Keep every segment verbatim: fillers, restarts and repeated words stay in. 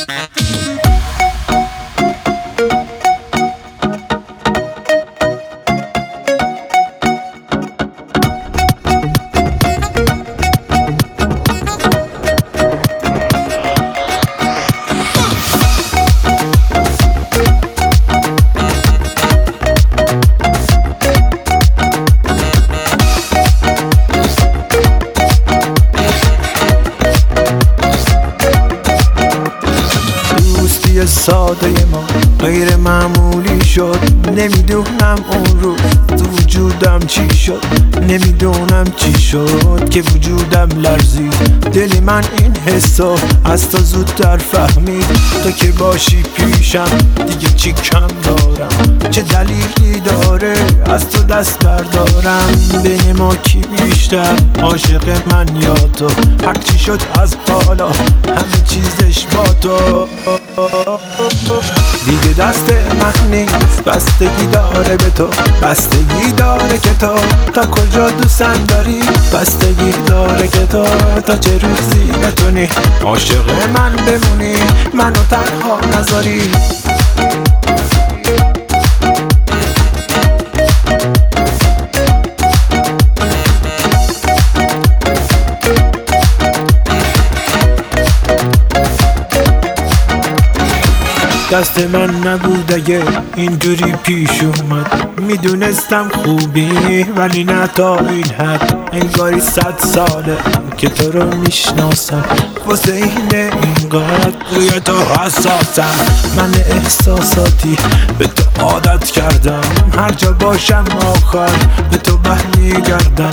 ساده ما غیر معمولی شد. نمیدونم اون رو تو وجودم چی شد، نمیدونم چی شد که وجودم لرزید. دل من این حسو از تو زودتر فهمید. تو که باشی پیشم دیگه چی کم دارم، چه دلیلی داره از تو دست بردارم. بین ما کی بیشتر عاشق من یا تو؟ هرچی شد از حالا همه چیزش با تو. دیگه دست من نیست، بستگی داره به تو، بستگی داره که تو تا کجا دوستم داری، بستگی داره که تو تا چه روزی بتونی عاشق من بمونی، منو تنها نذاری. دست من نبود اگه اینجوری پیش اومد. میدونستم خوبی ولی نه تا این حد. انگاری صد ساله که تو رو میشناسم، واسه اینه اینقدر روی تو حساسم. من احساساتی به تو عادت کردم، هر جا باشم آخر به تو برمیگردم.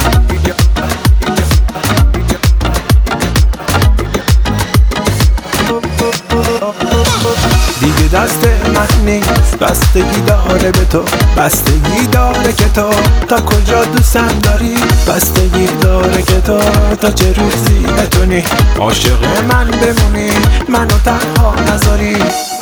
دیگه دست من نیست، بستگی داره به تو، بستگی داره که تو تا کجا دوستم داری، بستگی داره که تو تا چه روزی بتونی عاشق من بمونی، منو تنها نذاری.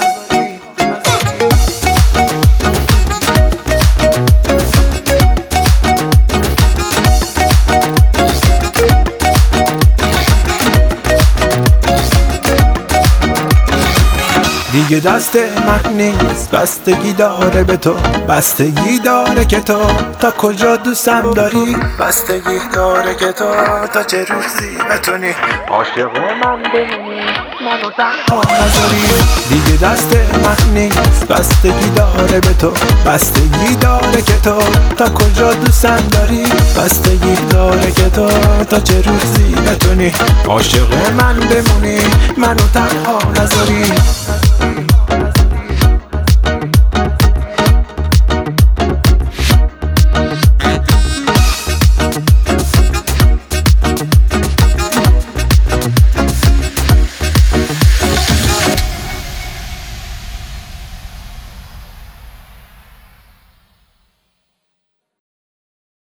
دیگه دست من نیست، بستگی داره به تو، بستگی داره که تو تا کجا دوستم داری، بستگی داره که تو تا چه روزی بتونی عاشق من بمونی، منو تنها نذاری. دیگه دست من نیست، بستگی داره به تو، بستگی داره که تو تا کجا دوستم داری، بستگی داره که تو تا چه روزی بتونی عاشق من بمونی، منو تنها نذاری.